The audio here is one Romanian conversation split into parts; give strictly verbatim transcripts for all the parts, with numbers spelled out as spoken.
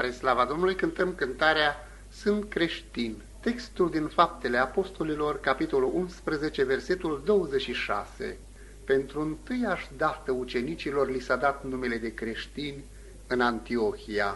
Spre slava Domnului cântăm cântarea Sunt creștin. Textul din Faptele Apostolilor, capitolul unsprezece, versetul douăzeci și șase. Pentru întâiași dată ucenicilor li s-a dat numele de creștini în Antiohia.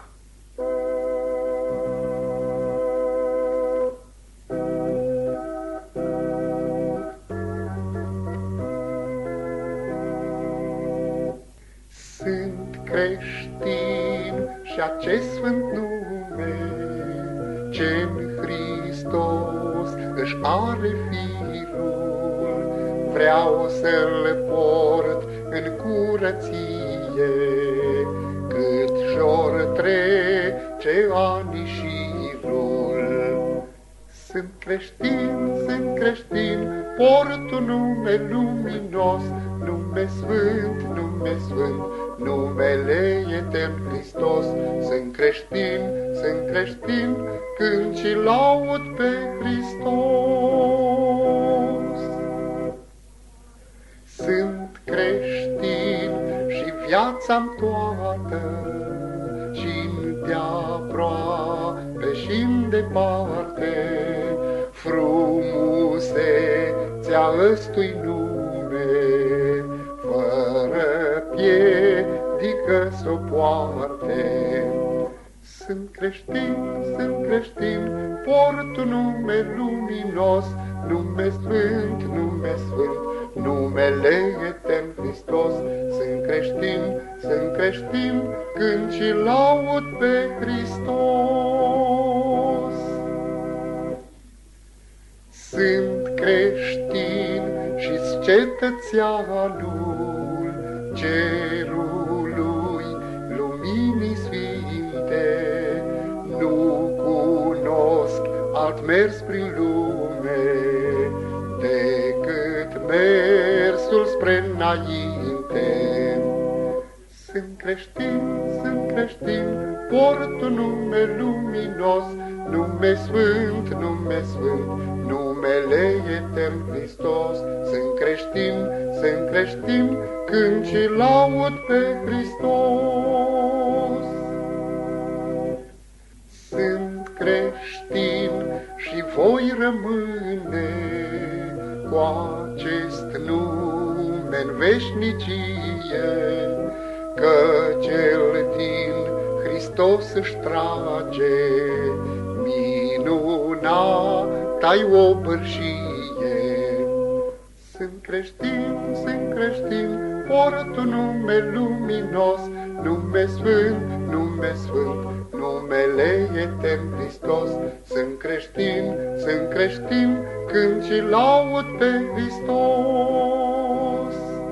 Sunt creștin și acest sfânt nume ce-n Hristos își are firul, vreau să-l port în curăție, cât jor trece ani și vrul. Sunt creștin, sunt creștin, port un nume luminos, nume sfânt, nume sfânt, numele etern Hristos. Sunt creștin, sunt creștin, când și laud pe Hristos. Sunt creștin și viața-mi toată, și-n de-aproape și-n departe, frumusețea ăstui nume, fără piedică s-o poarte. Sunt creștin, sunt creștin, port un nume luminos, nume sfânt, nume sfânt, numele etern Hristos. Sunt creștin, sunt creștin, când și laud pe Hristos. Sunt creștin și-s cetățeanul cerului luminii sfinte, nu cunosc alt mers prin lume decât mersul spre înainte. Sunt creștin, sunt creștin, port un nume luminos, nume sfânt, nume sfânt, numele etern Hristos. Sunt creștin, sunt creștin, când și laud pe Hristos. Sunt creștin și voi rămâne cu acest nume în veșnicie, că cel din Hristos își trage minunata-i obârșie. Sunt creștin, sunt creștin, port un nume luminos, nume sfânt, nume sfânt, numele etern Hristos. Sunt creștin, sunt creștin, când și laud pe Hristos.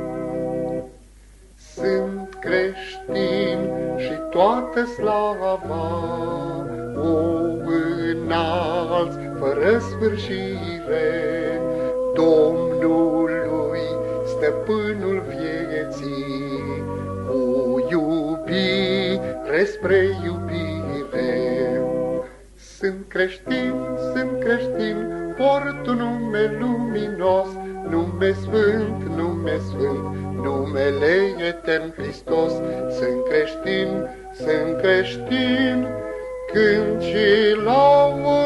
Sunt creștin și toată slava o înalți fără sfârșire Domnului, stăpânul vieții, cu iubire spre iubire. Sunt creștin, sunt creștin, port un nume luminos, nume sfânt, nume sfânt, numele etern Hristos. Sunt creștin, sunt creștin, când și laud